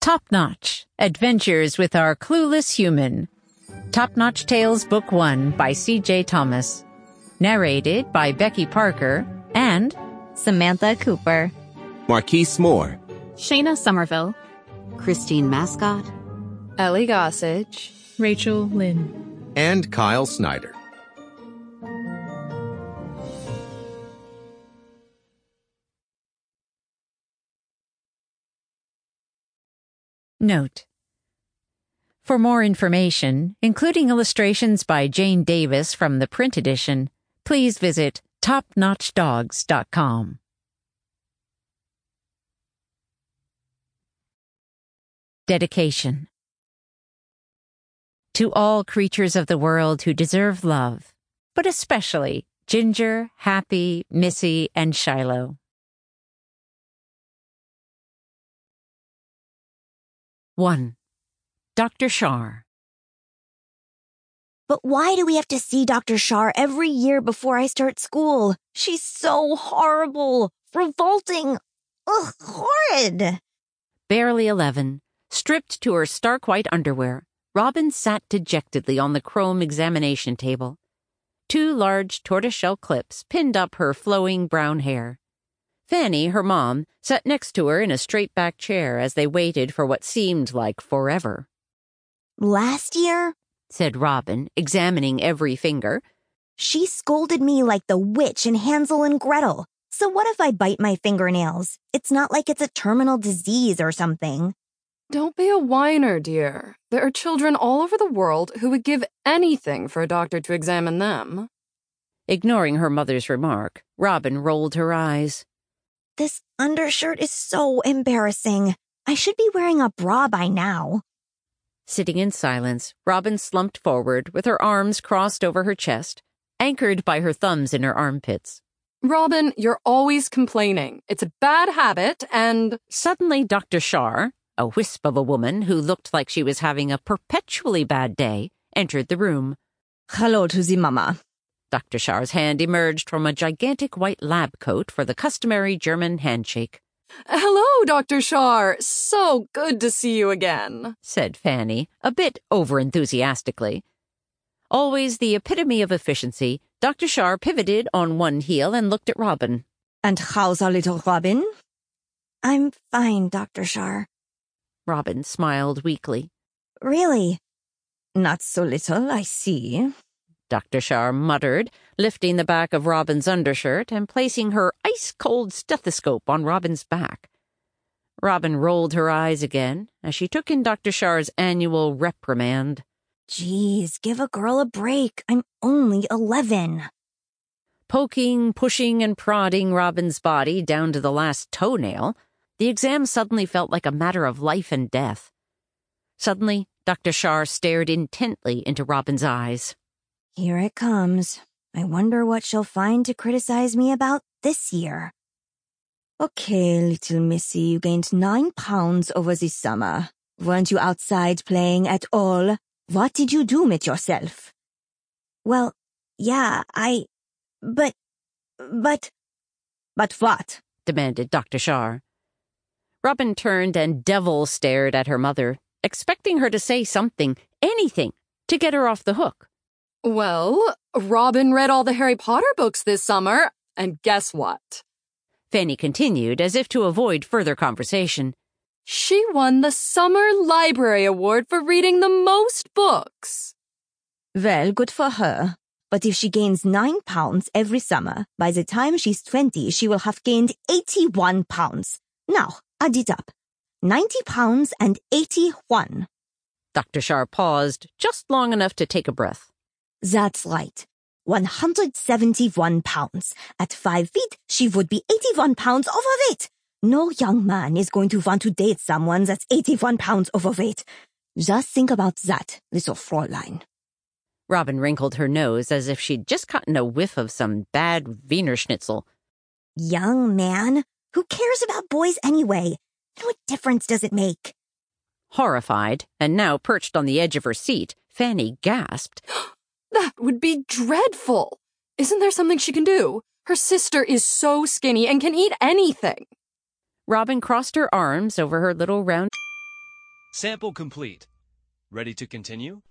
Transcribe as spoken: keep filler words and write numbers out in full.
Top Notch, Adventures with Our Clueless Human. Top Notch Tales Book one by C J Thomas. Narrated by Becky Parker and Samantha Cooper. Marquise Moore. Shayna Somerville. Christine Mascott. Ellie Gossage. Rachel Lynn. And Kyle Snyder. Note: for more information, including illustrations by Jane Davis from the print edition, please visit top notch dogs dot com. Dedication. To all creatures of the world who deserve love, but especially Ginger, Happy, Missy, and Shiloh. one. Doctor Shar. But why do we have to see Doctor Shar every year before I start school? She's so horrible, revolting, ugh, horrid. Barely eleven, stripped to her stark white underwear, Robin sat dejectedly on the chrome examination table. Two large tortoiseshell clips pinned up her flowing brown hair. Fanny, her mom, sat next to her in a straight-back chair as they waited for what seemed like forever. Last year, said Robin, examining every finger, she scolded me like the witch in Hansel and Gretel. So what if I bite my fingernails? It's not like it's a terminal disease or something. Don't be a whiner, dear. There are children all over the world who would give anything for a doctor to examine them. Ignoring her mother's remark, Robin rolled her eyes. This undershirt is so embarrassing. I should be wearing a bra by now. Sitting in silence, Robin slumped forward with her arms crossed over her chest, anchored by her thumbs in her armpits. Robin, you're always complaining. It's a bad habit, and... Suddenly, Doctor Shar, a wisp of a woman who looked like she was having a perpetually bad day, entered the room. Hello to the mama. Doctor Shar's hand emerged from a gigantic white lab coat for the customary German handshake. Hello, Doctor Shar. So good to see you again, said Fanny, a bit over-enthusiastically. Always the epitome of efficiency, Doctor Shar pivoted on one heel and looked at Robin. And how's our little Robin? I'm fine, Doctor Shar. Robin smiled weakly. Really? Not so little, I see. Doctor Shar muttered, lifting the back of Robin's undershirt and placing her ice-cold stethoscope on Robin's back. Robin rolled her eyes again as she took in Doctor Shar's annual reprimand. Geez, give a girl a break. I'm only eleven. Poking, pushing, and prodding Robin's body down to the last toenail, the exam suddenly felt like a matter of life and death. Suddenly, Doctor Shar stared intently into Robin's eyes. Here it comes. I wonder what she'll find to criticize me about this year. Okay, little missy, you gained nine pounds over the summer. Weren't you outside playing at all? What did you do with yourself? Well, yeah, I... But... But... But what? Demanded Doctor Shar. Robin turned and devil stared at her mother, expecting her to say something, anything, to get her off the hook. Well, Robin read all the Harry Potter books this summer, and guess what? Fanny continued, as if to avoid further conversation. She won the Summer Library Award for reading the most books. Well, good for her. But if she gains nine pounds every summer, by the time she's twenty, she will have gained eighty-one pounds. Now, add it up. Ninety pounds and eighty-one. Doctor Shar paused just long enough to take a breath. That's right. one hundred seventy-one pounds. At five feet, she would be eighty-one pounds overweight. No young man is going to want to date someone that's eighty-one pounds overweight. Just think about that, little Fräulein. Robin wrinkled her nose as if she'd just gotten a whiff of some bad Wiener Schnitzel. Young man? Who cares about boys anyway? And what difference does it make? Horrified, and now perched on the edge of her seat, Fanny gasped. That would be dreadful. Isn't there something she can do? Her sister is so skinny and can eat anything. Robin crossed her arms over her little round... Sample complete. Ready to continue?